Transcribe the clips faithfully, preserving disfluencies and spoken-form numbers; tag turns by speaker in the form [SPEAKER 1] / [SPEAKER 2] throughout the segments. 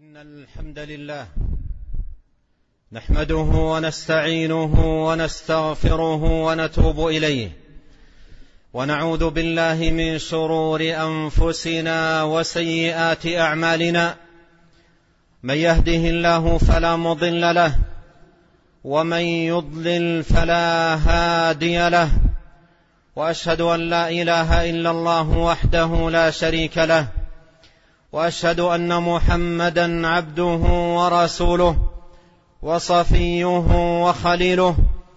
[SPEAKER 1] إن الحمد لله نحمده ونستعينه ونستغفره ونتوب إليه، ونعوذ بالله من شرور أنفسنا وسيئات أعمالنا. من يهده الله فلا مضل له، ومن يضلل فلا هادي له، وأشهد أن لا إله إلا الله وحده لا شريك له، وأشهد أن محمدا عبده ورسوله وصفيه وخليله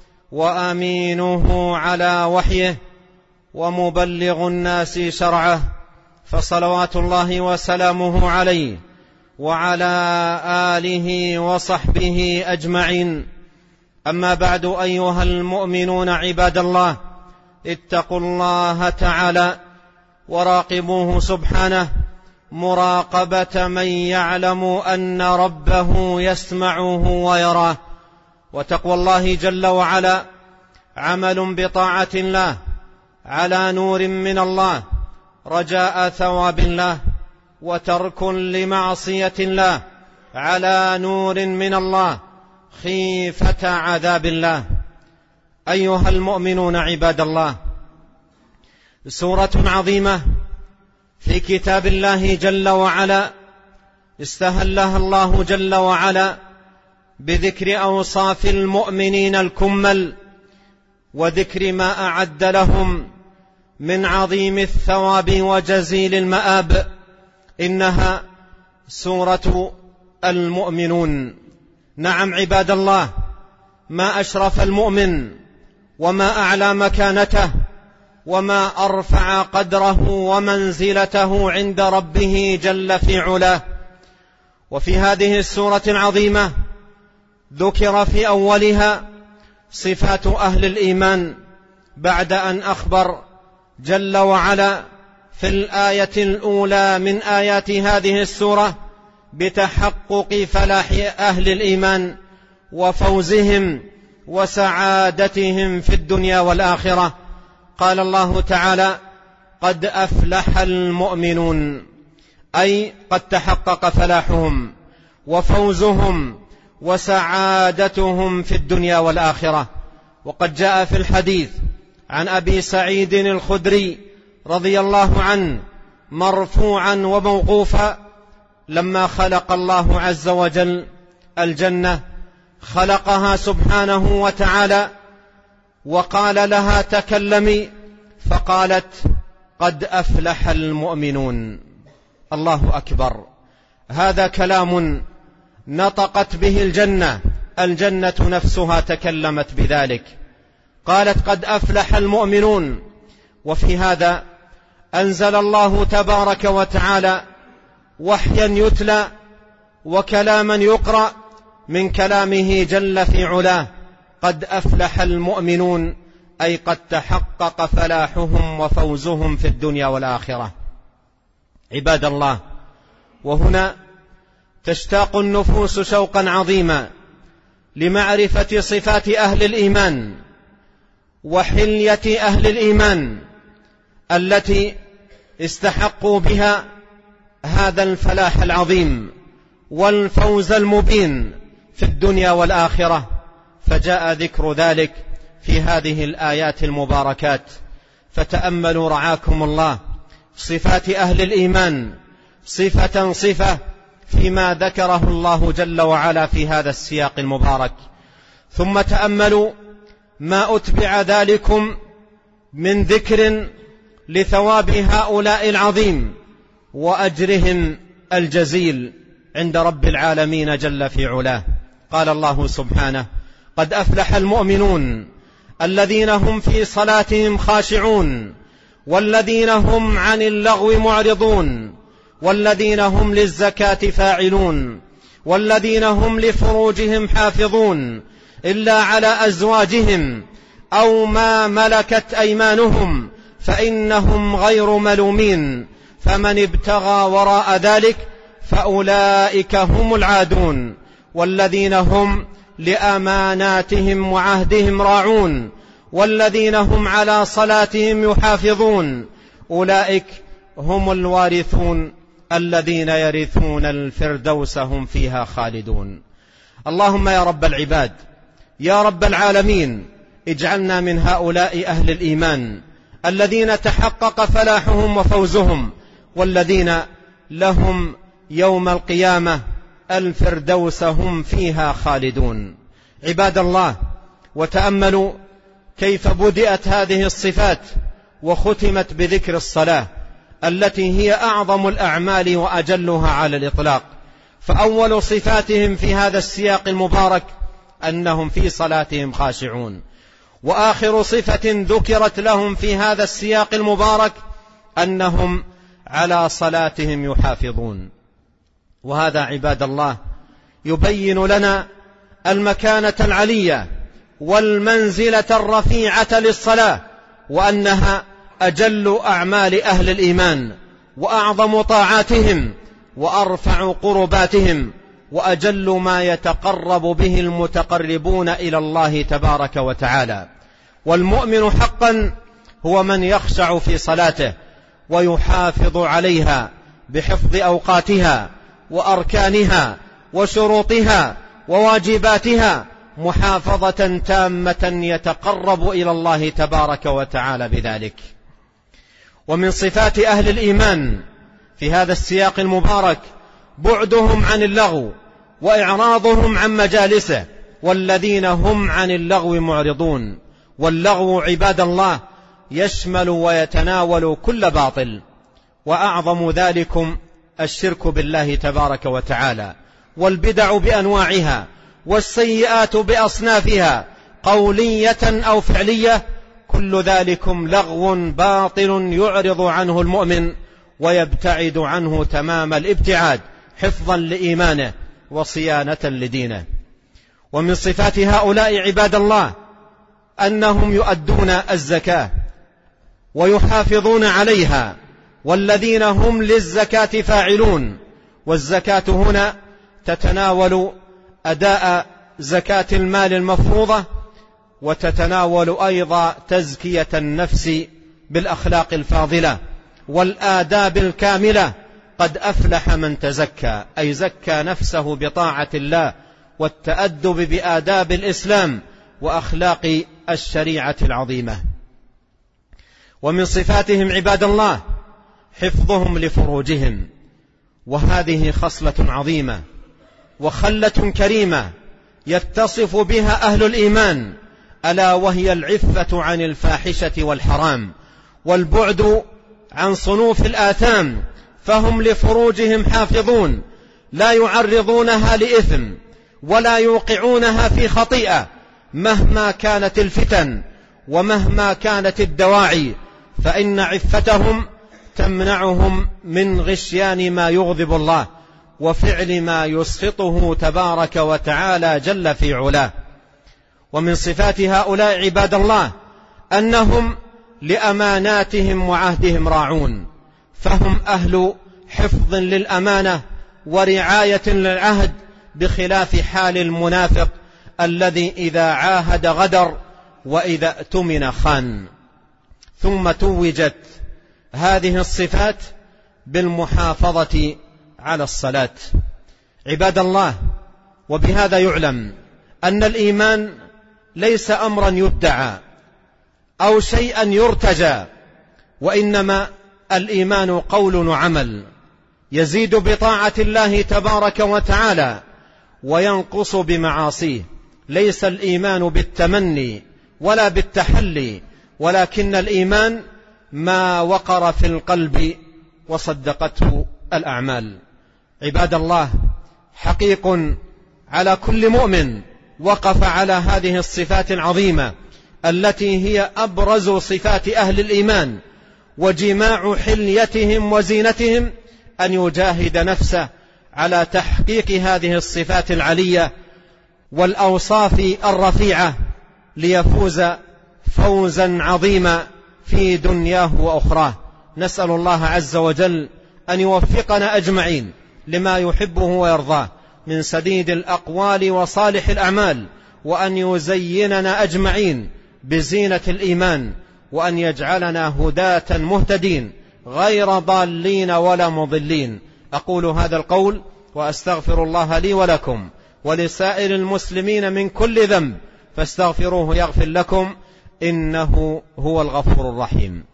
[SPEAKER 1] وأمينه على وحيه ومبلغ الناس شرعه، فصلوات الله وسلامه عليه وعلى آله وصحبه أجمعين. أما بعد، أيها المؤمنون عباد الله، اتقوا الله تعالى وراقبوه سبحانه مراقبة من يعلم أن ربه يسمعه ويراه. وتقوى الله جل وعلا عمل بطاعة الله على نور من الله رجاء ثواب الله، وترك لمعصية الله على نور من الله خيفة عذاب الله. أيها المؤمنون عباد الله، سورة عظيمة في كتاب الله جل وعلا استهلها الله جل وعلا بذكر أوصاف المؤمنين الكمل، وذكر ما أعد لهم من عظيم الثواب وجزيل المآب. إنها سورة المؤمنون. نعم عباد الله، ما أشرف المؤمن وما أعلى مكانته وما أرفع قدره ومنزلته عند ربه جل في علاه. وفي هذه السورة العظيمة ذكر في أولها صفات أهل الإيمان، بعد أن أخبر جل وعلا في الآية الأولى من آيات هذه السورة بتحقق فلاح أهل الإيمان وفوزهم وسعادتهم في الدنيا والآخرة. قال الله تعالى: قد أفلح المؤمنون، أي قد تحقق فلاحهم وفوزهم وسعادتهم في الدنيا والآخرة. وقد جاء في الحديث عن أبي سعيد الخدري رضي الله عنه مرفوعا وموقوفا: لما خلق الله عز وجل الجنة خلقها سبحانه وتعالى وقال لها: تكلمي، فقالت: قد أفلح المؤمنون. الله أكبر، هذا كلام نطقت به الجنة، الجنة نفسها تكلمت بذلك، قالت: قد أفلح المؤمنون. وفي هذا أنزل الله تبارك وتعالى وحيا يتلى وكلاما يقرأ من كلامه جل في علاه: قد أفلح المؤمنون، أي قد تحقق فلاحهم وفوزهم في الدنيا والآخرة. عباد الله، وهنا تشتاق النفوس شوقا عظيما لمعرفة صفات أهل الإيمان وحلية أهل الإيمان التي استحقوا بها هذا الفلاح العظيم والفوز المبين في الدنيا والآخرة. فجاء ذكر ذلك في هذه الآيات المباركات. فتأملوا رعاكم الله صفات أهل الإيمان صفة صفة فيما ذكره الله جل وعلا في هذا السياق المبارك، ثم تأملوا ما أتبع ذلكم من ذكر لثواب هؤلاء العظيم وأجرهم الجزيل عند رب العالمين جل في علاه. قال الله سبحانه: قد أفلح المؤمنون الذين هم في صلاتهم خاشعون، والذين هم عن اللغو معرضون، والذين هم للزكاة فاعلون، والذين هم لفروجهم حافظون إلا على أزواجهم أو ما ملكت أيمانهم فإنهم غير ملومين، فمن ابتغى وراء ذلك فأولئك هم العادون، والذين هم لأماناتهم وعهدهم راعون، والذين هم على صلاتهم يحافظون، أولئك هم الوارثون الذين يرثون الفردوس هم فيها خالدون. اللهم يا رب العباد، يا رب العالمين، اجعلنا من هؤلاء أهل الإيمان الذين تحقق فلاحهم وفوزهم، والذين لهم يوم القيامة الفردوس هم فيها خالدون. عباد الله، وتأملوا كيف بدأت هذه الصفات وختمت بذكر الصلاة التي هي أعظم الأعمال وأجلها على الإطلاق. فأول صفاتهم في هذا السياق المبارك أنهم في صلاتهم خاشعون، وآخر صفة ذكرت لهم في هذا السياق المبارك أنهم على صلاتهم يحافظون. وهذا عباد الله يبين لنا المكانة العلية والمنزلة الرفيعة للصلاة، وأنها أجل أعمال أهل الإيمان وأعظم طاعاتهم وأرفع قرباتهم وأجل ما يتقرب به المتقربون إلى الله تبارك وتعالى. والمؤمن حقا هو من يخشع في صلاته ويحافظ عليها بحفظ أوقاتها وأركانها وشروطها وواجباتها محافظة تامة يتقرب إلى الله تبارك وتعالى بذلك. ومن صفات أهل الإيمان في هذا السياق المبارك بعدهم عن اللغو وإعراضهم عن مجالسه، والذين هم عن اللغو معرضون. واللغو عباد الله يشمل ويتناول كل باطل، وأعظم ذلكم الشرك بالله تبارك وتعالى، والبدع بأنواعها، والسيئات بأصنافها قولية أو فعلية، كل ذلكم لغو باطل يعرض عنه المؤمن ويبتعد عنه تمام الابتعاد حفظا لإيمانه وصيانة لدينه. ومن صفات هؤلاء عباد الله أنهم يؤدون الزكاة ويحافظون عليها، والذين هم للزكاة فاعلون. والزكاة هنا تتناول أداء زكاة المال المفروضة، وتتناول أيضا تزكية النفس بالأخلاق الفاضلة والآداب الكاملة. قد أفلح من تزكى، أي زكى نفسه بطاعة الله والتأدب بآداب الإسلام وأخلاق الشريعة العظيمة. ومن صفاتهم عباد الله حفظهم لفروجهم، وهذه خصلة عظيمة وخلة كريمة يتصف بها أهل الإيمان، ألا وهي العفة عن الفاحشة والحرام والبعد عن صنوف الآثام. فهم لفروجهم حافظون، لا يعرضونها لإثم ولا يوقعونها في خطيئة مهما كانت الفتن ومهما كانت الدواعي، فإن عفتهم تمنعهم من غشيان ما يغضب الله وفعل ما يسخطه تبارك وتعالى جل في علاه. ومن صفات هؤلاء عباد الله أنهم لأماناتهم وعهدهم راعون، فهم أهل حفظ للأمانة ورعاية للعهد، بخلاف حال المنافق الذي إذا عاهد غدر وإذا اؤتمن خان. ثم توجت هذه الصفات بالمحافظة على الصلاة. عباد الله، وبهذا يعلم أن الإيمان ليس أمرا يدعى أو شيئا يرتجى، وإنما الإيمان قول وعمل يزيد بطاعة الله تبارك وتعالى وينقص بمعاصيه. ليس الإيمان بالتمني ولا بالتحلي، ولكن الإيمان ما وقر في القلب وصدقته الأعمال. عباد الله، حقيق على كل مؤمن وقف على هذه الصفات العظيمة التي هي أبرز صفات أهل الإيمان وجماع حليتهم وزينتهم، أن يجاهد نفسه على تحقيق هذه الصفات العلية والأوصاف الرفيعة ليفوز فوزا عظيما في دنياه وأخراه. نسأل الله عز وجل أن يوفقنا أجمعين لما يحبه ويرضاه من سديد الأقوال وصالح الأعمال، وأن يزيننا أجمعين بزينة الإيمان، وأن يجعلنا هداة مهتدين غير ضالين ولا مضلين. أقول هذا القول وأستغفر الله لي ولكم ولسائر المسلمين من كل ذنب فاستغفروه يغفر لكم إنه هو الغفور الرحيم.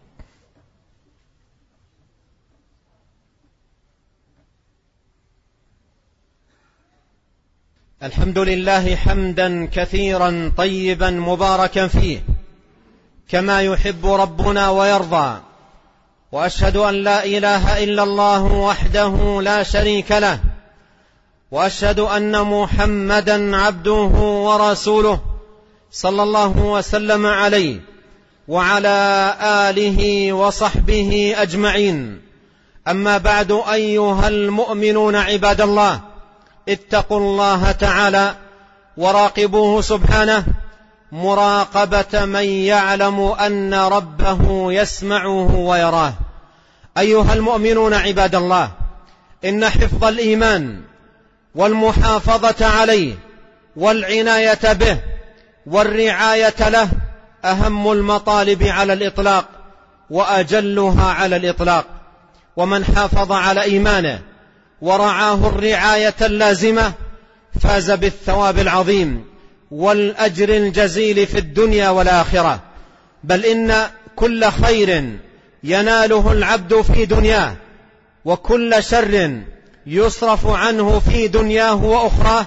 [SPEAKER 1] الحمد لله حمدا كثيرا طيبا مباركا فيه كما يحب ربنا ويرضى، وأشهد أن لا إله إلا الله وحده لا شريك له، وأشهد أن محمدا عبده ورسوله صلى الله وسلم عليه وعلى آله وصحبه أجمعين. أما بعد، أيها المؤمنون عباد الله، اتقوا الله تعالى وراقبوه سبحانه مراقبة من يعلم أن ربه يسمعه ويراه. أيها المؤمنون عباد الله، إن حفظ الإيمان والمحافظة عليه والعناية به والرعاية له أهم المطالب على الإطلاق وأجلها على الإطلاق، ومن حافظ على إيمانه ورعاه الرعاية اللازمة فاز بالثواب العظيم والأجر الجزيل في الدنيا والآخرة. بل إن كل خير يناله العبد في دنياه وكل شر يصرف عنه في دنياه وأخراه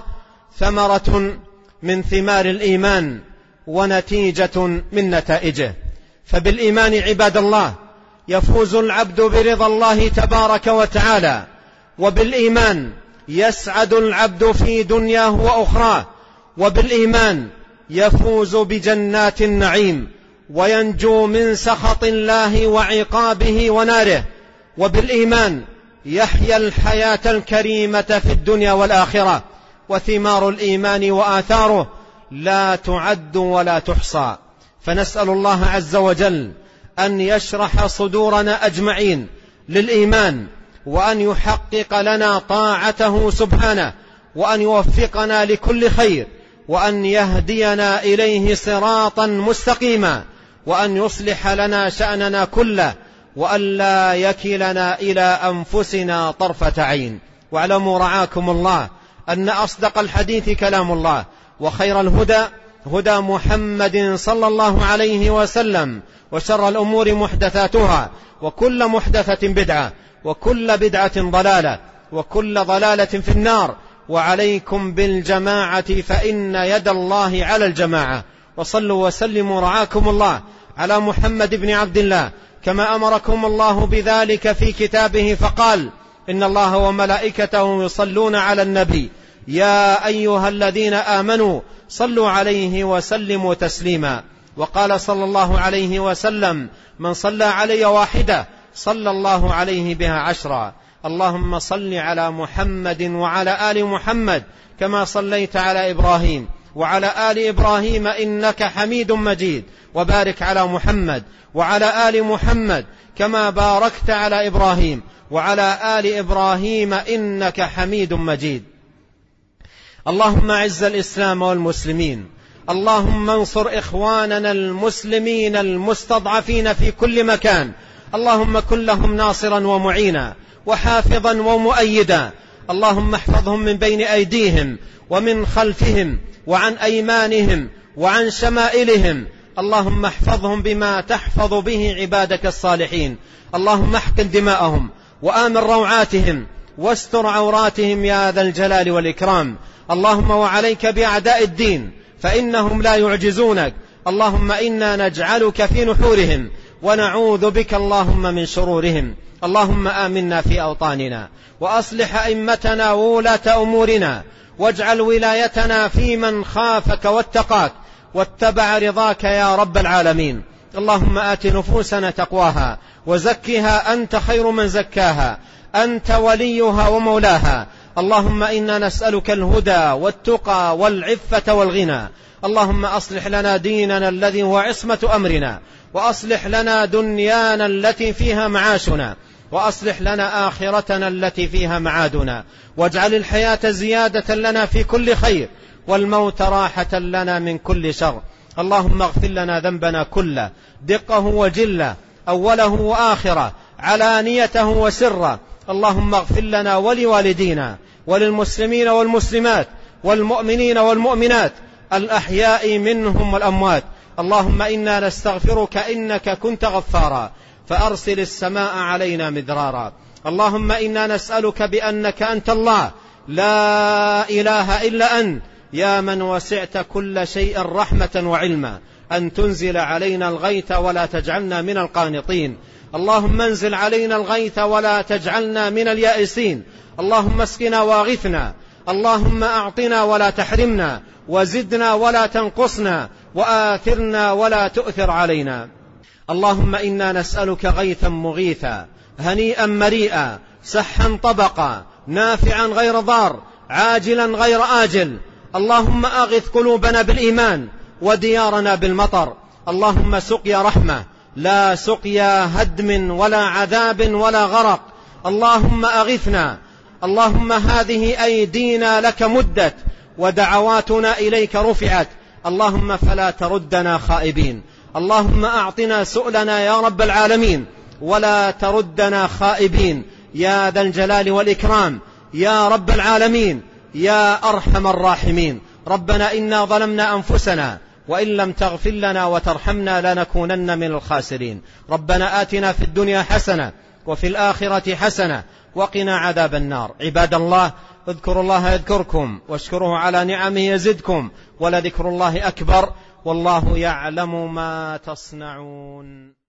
[SPEAKER 1] ثمرة من ثمار الإيمان ونتيجة من نتائجه. فبالإيمان عباد الله يفوز العبد برضا الله تبارك وتعالى، وبالإيمان يسعد العبد في دنياه وأخراه، وبالإيمان يفوز بجنات النعيم وينجو من سخط الله وعقابه وناره، وبالإيمان يحيا الحياة الكريمة في الدنيا والآخرة. وثمار الإيمان وآثاره لا تعد ولا تحصى. فنسأل الله عز وجل أن يشرح صدورنا أجمعين للإيمان، وأن يحقق لنا طاعته سبحانه، وأن يوفقنا لكل خير، وأن يهدينا إليه صراطا مستقيما، وأن يصلح لنا شأننا كله، وأن لا يكلنا إلى أنفسنا طرفة عين. واعلموا رعاكم الله أن أصدق الحديث كلام الله، وخير الهدى هدى محمد صلى الله عليه وسلم، وشر الأمور محدثاتها، وكل محدثة بدعة، وكل بدعة ضلالة، وكل ضلالة في النار. وعليكم بالجماعة فإن يد الله على الجماعة. وصلوا وسلموا رعاكم الله على محمد بن عبد الله كما أمركم الله بذلك في كتابه، فقال: إن الله وملائكته يصلون على النبي يا أيها الذين آمنوا صلوا عليه وسلموا تسليما. وقال صلى الله عليه وسلم: من صلى علي واحدة صلى الله عليه بها عشرا. اللهم صل على محمد وعلى آل محمد كما صليت على إبراهيم وعلى آل إبراهيم إنك حميد مجيد، وبارك على محمد وعلى آل محمد كما باركت على إبراهيم وعلى آل إبراهيم إنك حميد مجيد. اللهم أعز الإسلام والمسلمين، اللهم انصر إخواننا المسلمين المستضعفين في كل مكان، اللهم كن لهم ناصرا ومعينا وحافظا ومؤيدا. اللهم احفظهم من بين أيديهم ومن خلفهم وعن أيمانهم وعن شمائلهم. اللهم احفظهم بما تحفظ به عبادك الصالحين. اللهم احقن دماءهم وآمن روعاتهم واستر عوراتهم يا ذا الجلال والإكرام. اللهم وعليك بأعداء الدين فإنهم لا يعجزونك. اللهم إنا نجعلك في نحورهم ونعوذ بك اللهم من شرورهم. اللهم آمنا في أوطاننا وأصلح أئمتنا وولاة أمورنا، واجعل ولايتنا في من خافك واتقاك واتبع رضاك يا رب العالمين. اللهم آت نفوسنا تقواها وزكها أنت خير من زكاها، أنت وليها ومولاها. اللهم إنا نسألك الهدى والتقى والعفة والغنى. اللهم أصلح لنا ديننا الذي هو عصمة أمرنا، وأصلح لنا دنيانا التي فيها معاشنا، وأصلح لنا آخرتنا التي فيها معادنا، واجعل الحياة زيادة لنا في كل خير والموت راحة لنا من كل شر. اللهم اغفر لنا ذنبنا كله، دقه وجله، أوله وآخره، علانيته وسره، اللهم اغفر لنا ولوالدينا وللمسلمين والمسلمات والمؤمنين والمؤمنات الأحياء منهم والأموات. اللهم إنا نستغفرك إنك كنت غفارا فأرسل السماء علينا مدرارا. اللهم إنا نسألك بأنك أنت الله لا إله إلا أنت يا من وسعت كل شيء رحمة وعلما أن تنزل علينا الغيث ولا تجعلنا من القانطين. اللهم انزل علينا الغيث ولا تجعلنا من اليائسين. اللهم اسقنا واغثنا. اللهم أعطنا ولا تحرمنا وزدنا ولا تنقصنا وآثرنا ولا تؤثر علينا. اللهم إنا نسألك غيثا مغيثا هنيئا مريئا سحا طبقا نافعا غير ضار عاجلا غير آجل. اللهم أغث قلوبنا بالإيمان وديارنا بالمطر. اللهم سقيا رحمة لا سقيا هدم ولا عذاب ولا غرق. اللهم أغثنا. اللهم هذه أيدينا لك مدت ودعواتنا إليك رفعت. اللهم فلا تردنا خائبين. اللهم أعطنا سؤلنا يا رب العالمين ولا تردنا خائبين يا ذا الجلال والإكرام يا رب العالمين يا أرحم الراحمين. ربنا إنا ظلمنا أنفسنا وإن لم تغفر لنا وترحمنا لنكونن من الخاسرين. ربنا آتنا في الدنيا حسنة وفي الآخرة حسنة وقنا عذاب النار. عباد الله اذكروا الله يذكركم واشكروه على نعمه يزدكم ولذكر الله أكبر والله يعلم ما تصنعون.